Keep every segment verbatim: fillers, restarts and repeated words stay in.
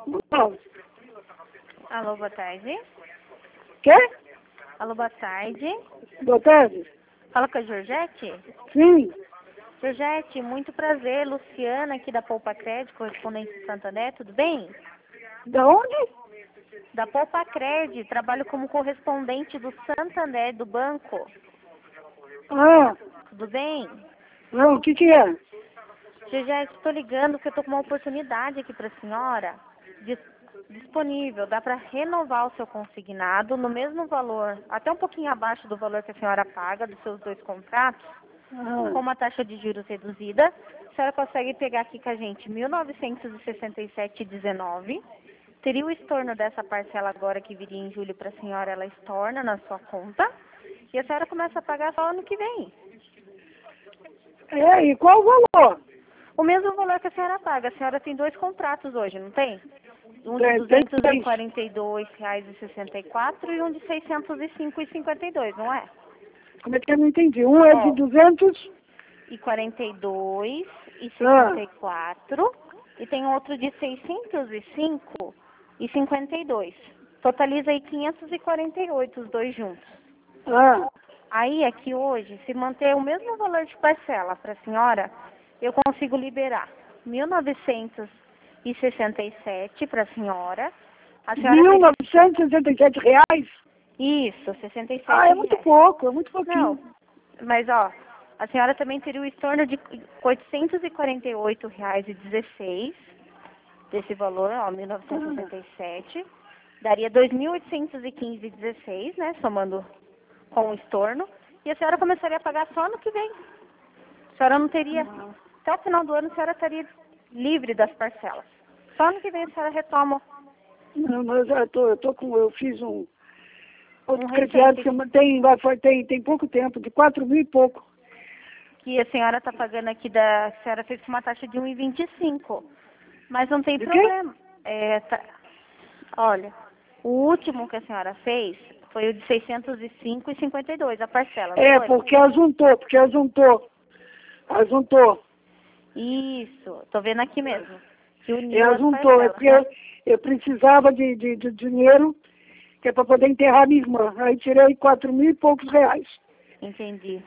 Não. Alô, boa tarde. Quê? Alô, boa tarde. Boa tarde. Fala com a Georgette? Sim. Georgette, muito prazer. Luciana aqui da Poupa Crédito, correspondente de Santander, tudo bem? Da onde? Da Poupa Crédito, trabalho como correspondente do Santander, do banco. Ah, Tudo bem? não, o que que é? Georgette, estou ligando porque eu estou com uma oportunidade aqui para a senhora dis- disponível. Dá para renovar o seu consignado no mesmo valor, até um pouquinho abaixo do valor que a senhora paga dos seus dois contratos, Ah, com uma taxa de juros reduzida. A senhora consegue pegar aqui com a gente mil novecentos e sessenta e sete reais e dezenove centavos. Teria o estorno dessa parcela agora que viria em julho para a senhora, ela estorna na sua conta. E a senhora começa a pagar só ano que vem. é, e qual o valor? O mesmo valor que a senhora paga. A senhora tem dois contratos hoje, não tem? Um de Tem, tem duzentos e três. quarenta e dois reais e sessenta e quatro e um de seiscentos e cinco reais e cinquenta e dois, não é? Como é que eu não entendi? Um é de Ó, duzentos. e quarenta e dois e Ah, sessenta e quatro e tem outro de seiscentos e cinco e cinquenta e dois. Totaliza aí quinhentos e quarenta e oito os dois juntos. ah, Aí aqui hoje, se manter o mesmo valor de parcela para a senhora, eu consigo liberar mil novecentos e sessenta e sete para a senhora. A senhora mil teria... novecentos e sessenta e sete reais? Isso, sessenta e Ah, sete é muito reais. pouco, é muito pouquinho. Não, mas ó, a senhora também teria o estorno de oitocentos e quarenta e oito reais e dezesseis desse valor, ó, mil novecentos e sessenta e sete. Daria dois mil oitocentos e quinze reais e dezesseis, né, somando com o estorno. E a senhora começaria a pagar só ano que vem. A senhora não teria, até o final do ano, a senhora estaria livre das parcelas. Só ano que vem a senhora retoma Não, mas eu tô, eu tô com, eu fiz um outro um crediário recente que tem, vai, foi- tem, tem pouco tempo, de quatro mil e pouco. que a senhora está pagando aqui, da, a senhora fez com uma taxa de um e vinte e cinco. Mas não tem De quê? problema. É, tá, olha, o último que a senhora fez foi o de seiscentos e cinco reais e cinquenta e dois, a parcela, não É, foi? porque ajuntou, porque ajuntou, ajuntou, Isso, tô vendo aqui mesmo. Que é, uniu as ajuntou, é parcelas, porque né? eu, eu precisava de, de, de dinheiro, que é para poder enterrar minha irmã. Aí tirei quatro mil e poucos reais. Entendi.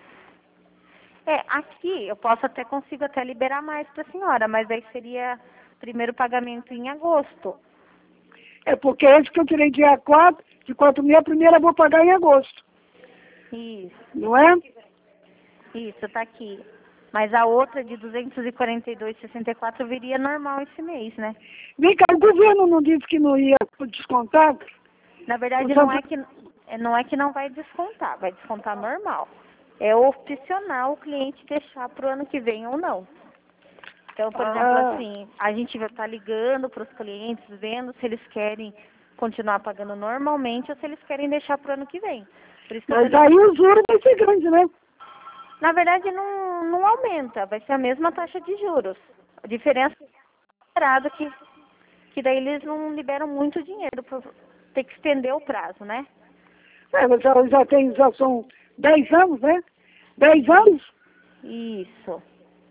É, aqui eu posso até, consigo até liberar mais para a senhora, mas aí seria primeiro pagamento em agosto. É porque esse que eu tirei dia quatro, de quatro mil, a primeira eu vou pagar em agosto, Isso, não é? isso, tá aqui. Mas a outra de duzentos e quarenta e dois reais e sessenta e quatro viria normal esse mês, né? Vem cá, o governo não disse que não ia descontar? Na O verdade, não Santo... é que é, não é que não vai descontar, vai descontar normal. É opcional o cliente deixar para o ano que vem ou não. Então, por exemplo, Ah, assim, a gente vai estar ligando para os clientes, vendo se eles querem continuar pagando normalmente ou se eles querem deixar para o ano que vem. Por isso que eu tô mas ligando. aí o juro vai ser grande, né? Na verdade, não, não aumenta, vai ser a mesma taxa de juros. A diferença é esperado que, que daí eles não liberam muito dinheiro para ter que estender o prazo, né? É, mas já, já tem, já são dez anos, né? Dez anos? Isso.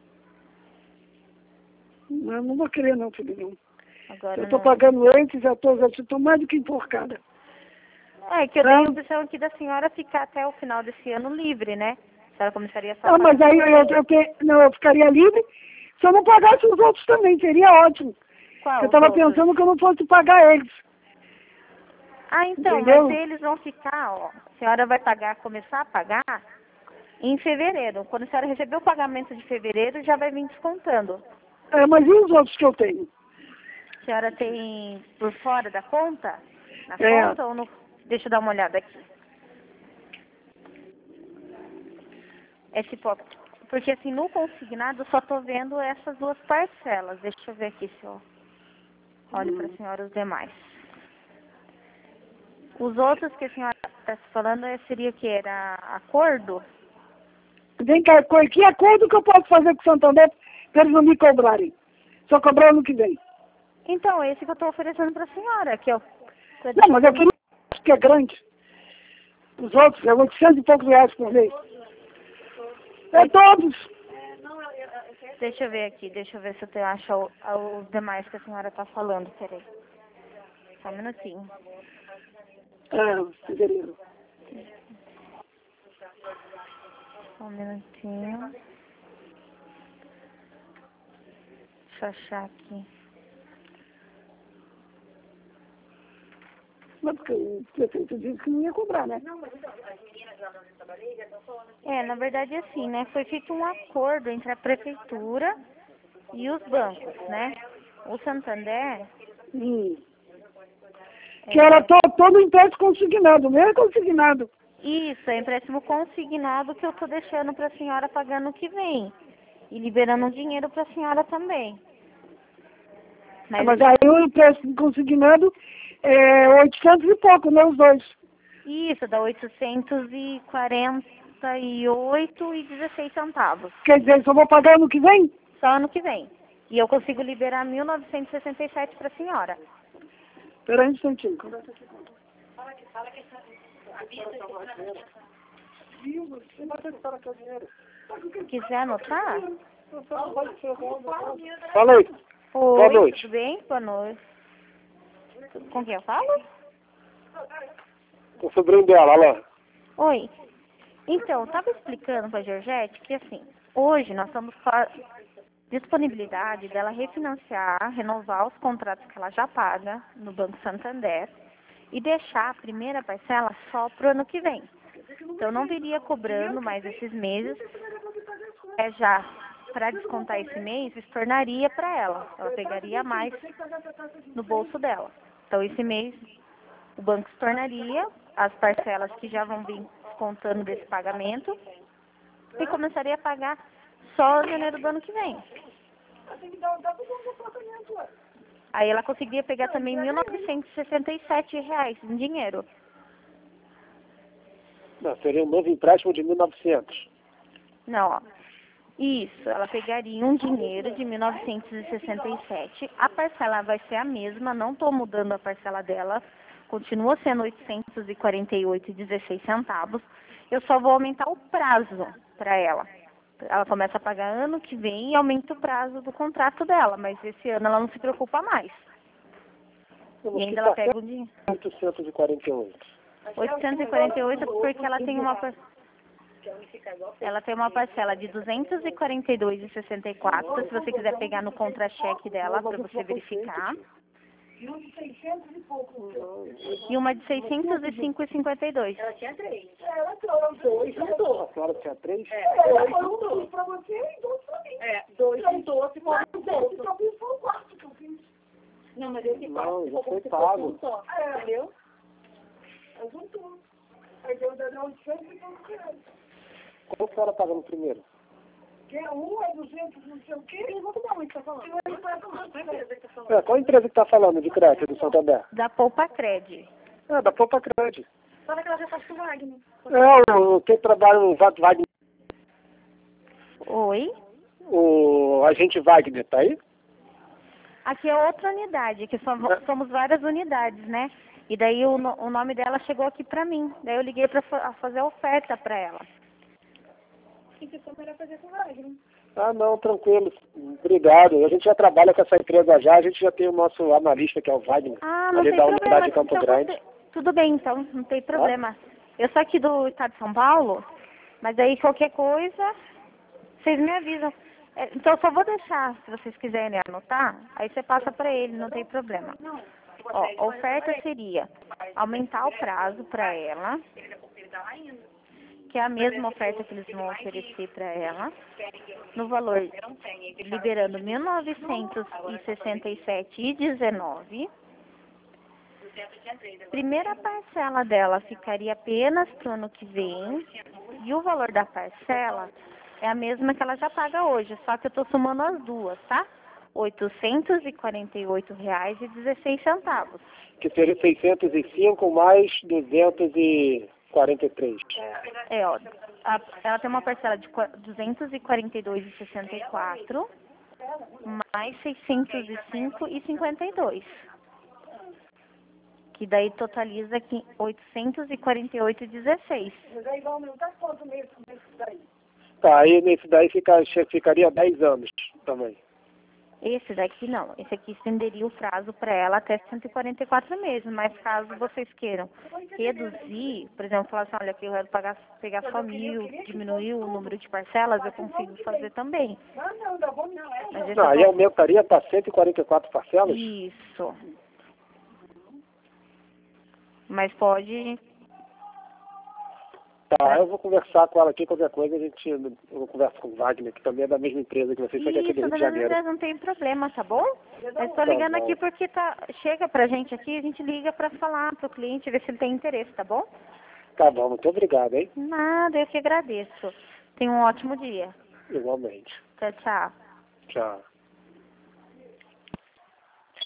Não, não vou querer não, filho, não. Agora Eu estou não. pagando antes, já estou já estou mais do que enforcada. É que eu dei Tá? a opção aqui da senhora ficar até o final desse ano livre, né? A senhora começaria só a Ah, pagar mas aí ano que eu, vem. eu, te- não, eu ficaria livre se eu não pagasse os outros também, seria ótimo. Qual Eu os estava outros? pensando que eu não fosse pagar eles, Ah, então, mas entendeu? eles vão ficar, ó. A senhora vai pagar, começar a pagar em fevereiro. Quando a senhora receber o pagamento de fevereiro, já vai vir descontando. É, mas e os outros que eu tenho? A senhora tem por fora da conta? Na É, conta ou no. Deixa eu dar uma olhada aqui. Esse po- Porque assim, no consignado eu só tô vendo essas duas parcelas. Deixa eu ver aqui se eu olho para a senhora os demais. Os outros que a senhora está falando eh, seria o que? Era acordo? vem cá, co- que acordo que eu posso fazer com o Santander para eles não me cobrarem? Só cobrar ano que vem. Então, esse que eu estou oferecendo para a senhora, que é o Não, mas eu queria que é grande. Os outros é oitocentos e poucos reais por mês. É todos. Deixa eu ver aqui, deixa eu ver se eu te- acho o- os demais que a senhora está falando, peraí. Só um minutinho. É, fevereiro. Só um minutinho. Deixa eu achar aqui. Mas porque o prefeito disse que não ia cobrar, né? É, na verdade, assim, né? Foi feito um acordo entre a prefeitura e os bancos, né? O Santander... Hum. é, Que era to, todo empréstimo consignado, não é consignado. Isso, é empréstimo consignado que eu tô deixando para a senhora pagar no que vem. E liberando dinheiro para a senhora também. Mas, Mas aí o empréstimo consignado é oitocentos e pouco, né, os dois. Isso, dá oitocentos e quarenta e oito e dezesseis centavos. Quer dizer, só vou pagar ano que vem? Só ano que vem. E eu consigo liberar mil novecentos e sessenta e sete para a senhora. Espera aí um instantinho. Conversa aqui. Fala que fala que essa... Quiser anotar? Fala aí. Oi, Boa noite. tudo bem? Boa noite. Com quem eu falo? Com o sobrinho dela, olha lá. Oi. Então, eu estava explicando para a Georgette que, assim, hoje nós estamos com a disponibilidade dela refinanciar, renovar os contratos que ela já paga no Banco Santander e deixar a primeira parcela só para o ano que vem. Então, não viria cobrando mais esses meses. É já para descontar esse mês, se tornaria para ela. Ela pegaria mais no bolso dela. Então, esse mês, o banco se tornaria as parcelas que já vão vir descontando desse pagamento e começaria a pagar só em janeiro do ano que vem. Aí ela conseguiria pegar também mil novecentos e sessenta e sete reais em dinheiro. Não, seria um novo empréstimo de mil e novecentos. Não, ó. Isso, ela pegaria um dinheiro de mil novecentos e sessenta e sete. A parcela vai ser a mesma, não estou mudando a parcela dela. Continua sendo oitocentos e quarenta e oito reais e dezesseis centavos. Eu só vou aumentar o prazo para ela. Ela começa a pagar ano que vem e aumenta o prazo do contrato dela, mas esse ano ela não se preocupa mais. E ainda ela pega o dinheiro. oitocentos e quarenta e oito. oitocentos e quarenta e oito porque ela tem uma ela tem uma parcela de duzentos e quarenta e dois reais e sessenta e quatro centavos, se você quiser pegar no contra-cheque dela para você verificar. E uma de seiscentos e cinco reais e cinquenta e dois centavos. Ela tinha três. Ela trouxe dois juntou. A senhora tinha três? É, dois juntou. Pra você e dois pra mim. É, dois juntou, se for um bolso. Eu fiz foi o quarto que eu fiz. Não, mas esse quarto se for como se fosse um só. Entendeu? Eu juntou. Aí deu oitocentos e poucos reais. Como a senhora paga no primeiro? Que é um, é duzentos, não sei o quê. Eu vou dar onde tá falando. É, qual empresa que está falando de crédito do Santander? Da Poupa Cred. É, da Poupa Cred. Fala que ela já faz com o Wagner. É, o que trabalha no Wagner. Oi? O agente Wagner, tá aí? Aqui é outra unidade, que somos, somos várias unidades, né? E daí o, no- o nome dela chegou aqui pra mim. Daí eu liguei pra fa- fazer a oferta pra ela. O que for melhor fazer com o Wagner? Ah, não, tranquilo. Obrigado. A gente já trabalha com essa empresa já, a gente já tem o nosso analista, que é o Wagner, Ah, não ali tem da problema. unidade de Campo Então Grande. você- Tudo bem, então, não tem problema. Eu sou aqui do estado de São Paulo, mas aí qualquer coisa, vocês me avisam. É, então eu só vou deixar, se vocês quiserem anotar, aí você passa pra ele, não tem problema. Ó, a oferta seria aumentar o prazo pra ela, que é a mesma oferta que eles vão oferecer pra ela, no valor liberando mil novecentos e sessenta e sete reais e dezenove centavos. Primeira parcela dela ficaria apenas pro ano que vem, e o valor da parcela é a mesma que ela já paga hoje, só que eu tô somando as duas, tá? oitocentos e quarenta e oito reais e dezesseis centavos. Que seria seiscentos e cinco mais duzentos e quarenta e três. É, ó, a- ela tem uma parcela de qua- duzentos e quarenta e dois reais e sessenta e quatro mais seiscentos e cinco reais e cinquenta e dois. Que daí totaliza aqui oitocentos e quarenta e oito reais e dezesseis. Mas aí vai aumentar quanto mês nesse daí? Tá, aí nesse daí fica, ficaria dez anos também. Esse daqui não. Esse aqui estenderia o prazo para ela até cento e quarenta e quatro meses. Mas caso vocês queiram reduzir, por exemplo, falar assim, olha, aqui eu quero pagar, pegar só mil, diminuir o número de parcelas, eu consigo fazer também. Mas esse Não, aí é aumentaria para cento e quarenta e quatro parcelas? Isso. Mas pode... Tá, eu vou conversar com ela aqui, qualquer coisa a gente, eu vou conversar com o Wagner, que também é da mesma empresa que vocês, só que é aqui do Isso, Rio de da Janeiro. mesma não tem problema, tá bom? Eu estou Tá ligando bom. aqui porque tá, chega pra gente aqui, a gente liga pra falar pro cliente, ver se ele tem interesse, tá bom? Tá bom, muito obrigado, hein? Nada, eu que agradeço. Tenha um ótimo dia. Igualmente. Tchau, tchau. Tchau.